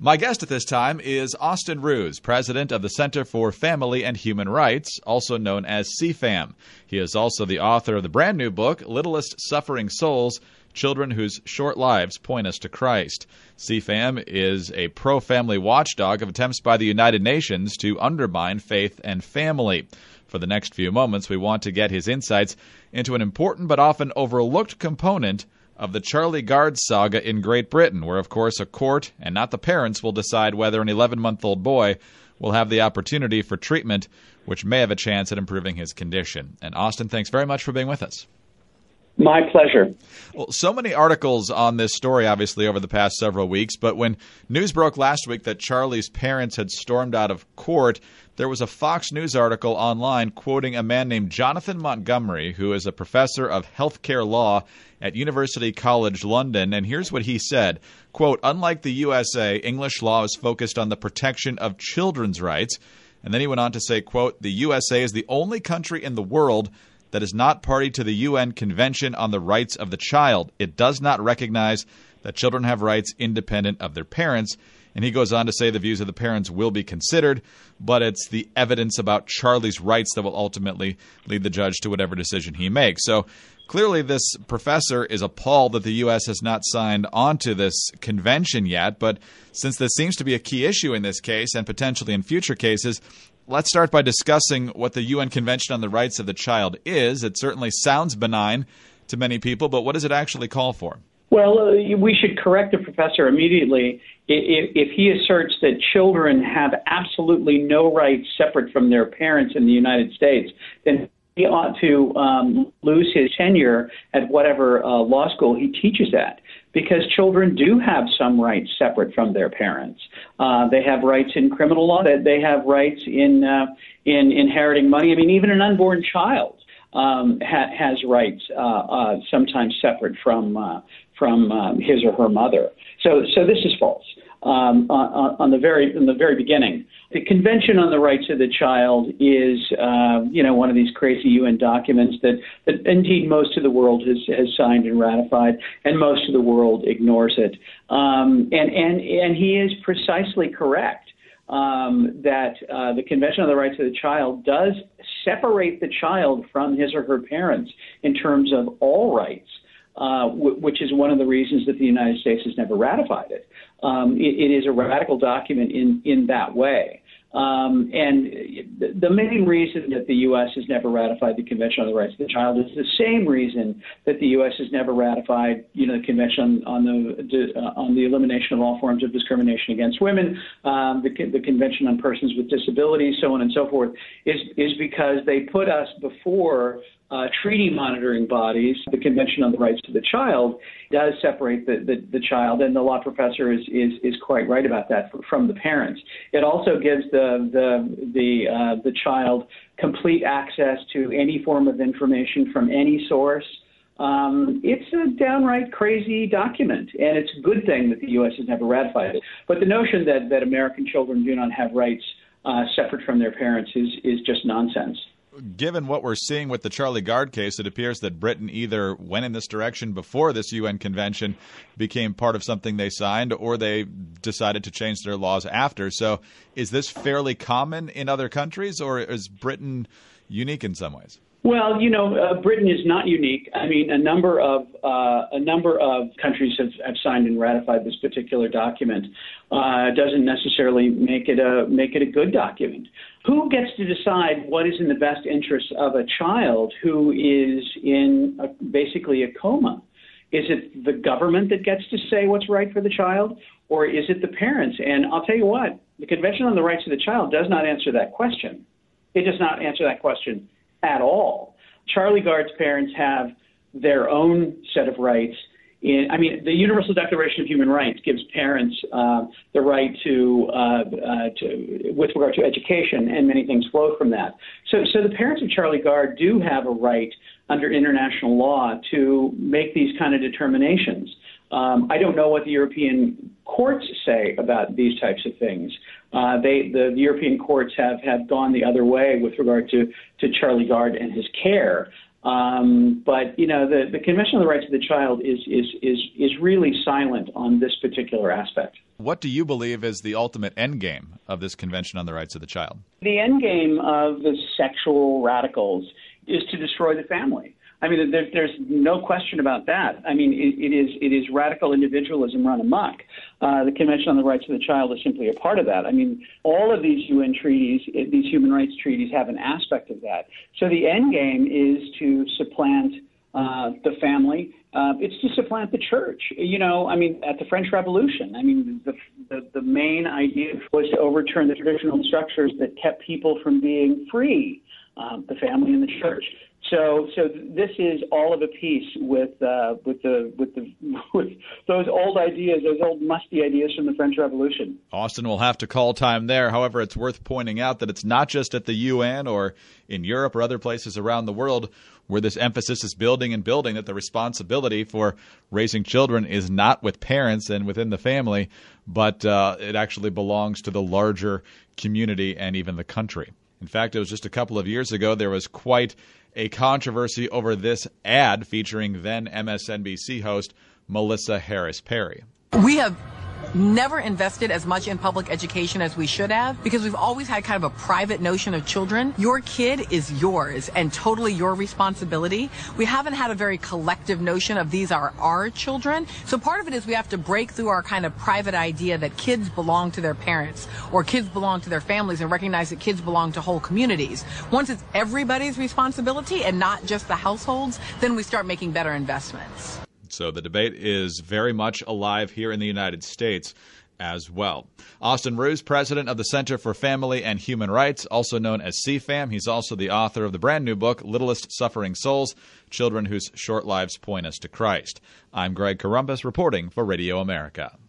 My guest at this time is Austin Ruse, president of the Center for Family and Human Rights, also known as CFAM. He is also the author of the brand new book, Littlest Suffering Souls, Children Whose Short Lives Point Us to Christ. CFAM is a pro-family watchdog of attempts by the United Nations to undermine faith and family. For the next few moments, we want to get his insights into an important but often overlooked component of the Charlie Gard saga in Great Britain, where, of course, a court and not the parents will decide whether an 11-month-old boy will have the opportunity for treatment, which may have a chance at improving his condition. And Austin, thanks very much for being with us. My pleasure. Well, so many articles on this story, obviously, over the past several weeks, but when news broke last week that Charlie's parents had stormed out of court, there was a Fox News article online quoting a man named Jonathan Montgomery, who is a professor of healthcare law at University College London, and here's what he said, quote, "Unlike the USA, English law is focused on the protection of children's rights." And then he went on to say, quote, "The USA is the only country in the world that is not party to the UN Convention on the Rights of the Child. It does not recognize that children have rights independent of their parents." And he goes on to say the views of the parents will be considered, but it's the evidence about Charlie's rights that will ultimately lead the judge to whatever decision he makes. So clearly this professor is appalled that the U.S. has not signed on to this convention yet, but since this seems to be a key issue in this case and potentially in future cases, let's start by discussing what the UN Convention on the Rights of the Child is. It certainly sounds benign to many people, but what does it actually call for? Well, we should correct the professor immediately. If he asserts that children have absolutely no rights separate from their parents in the United States, then he ought to lose his tenure at whatever law school he teaches at, because children do have some rights separate from their parents. They have rights in criminal law. They have rights in inheriting money. I mean, even an unborn child has rights sometimes separate from his or her mother. So this is false. In the very beginning, the Convention on the Rights of the Child is one of these crazy UN documents that indeed most of the world has signed and ratified, and most of the world ignores it. And he is precisely correct that the Convention on the Rights of the Child does separate the child from his or her parents in terms of all rights. Which is one of the reasons that the United States has never ratified it. It is a radical document in that way. And the main reason that the U.S. has never ratified the Convention on the Rights of the Child is the same reason that the U.S. has never ratified, the Convention on the Elimination of All Forms of Discrimination against Women, the Convention on Persons with Disabilities, so on and so forth, is because they put us before treaty monitoring bodies. The Convention on the Rights of the Child does separate the child, and the law professor is quite right about that, from the parents. It also gives the child complete access to any form of information from any source. It's a downright crazy document, and it's a good thing that the U.S. has never ratified it. But the notion that American children do not have rights separate from their parents is just nonsense. Given what we're seeing with the Charlie Gard case, it appears that Britain either went in this direction before this UN convention became part of something they signed, or they decided to change their laws after. So is this fairly common in other countries, or is Britain unique in some ways? Well, Britain is not unique. I mean, a number of countries have signed and ratified this particular document. Doesn't necessarily make it a good document. Who gets to decide what is in the best interest of a child who is in basically a coma? Is it the government that gets to say what's right for the child, or is it the parents? And I'll tell you what, the Convention on the Rights of the Child does not answer that question. It does not answer that question at all. Charlie Gard's parents have their own set of rights. The Universal Declaration of Human Rights gives parents the right with regard to education, and many things flow from that. So the parents of Charlie Gard do have a right under international law to make these kind of determinations. I don't know what the European courts say about these types of things. The European courts have gone the other way with regard to Charlie Gard and his care. But the Convention on the Rights of the Child is really silent on this particular aspect. What do you believe is the ultimate end game of this Convention on the Rights of the Child? The end game of the sexual radicals is to destroy the family. I mean, there's no question about that. I mean, it is radical individualism run amok. The Convention on the Rights of the Child is simply a part of that. I mean, all of these UN treaties, these human rights treaties, have an aspect of that. So the end game is to supplant the family. It's to supplant the church. You know, I mean, at the French Revolution, I mean, the main idea was to overturn the traditional structures that kept people from being free, the family and the church. So this is all of a piece with those old ideas, those old musty ideas from the French Revolution. Austin will have to call time there. However, it's worth pointing out that it's not just at the UN or in Europe or other places around the world where this emphasis is building and building, that the responsibility for raising children is not with parents and within the family, but it actually belongs to the larger community and even the country. In fact, it was just a couple of years ago there was quite a controversy over this ad featuring then MSNBC host Melissa Harris Perry. We have never invested as much in public education as we should have because we've always had kind of a private notion of children. Your kid is yours and totally your responsibility. We haven't had a very collective notion of these are our children. So part of it is we have to break through our kind of private idea that kids belong to their parents or kids belong to their families and recognize that kids belong to whole communities. Once it's everybody's responsibility and not just the households, then we start making better investments. So the debate is very much alive here in the United States as well. Austin Ruse, president of the Center for Family and Human Rights, also known as CFAM. He's also the author of the brand new book, Littlest Suffering Souls, Children Whose Short Lives Point Us to Christ. I'm Greg Corombos reporting for Radio America.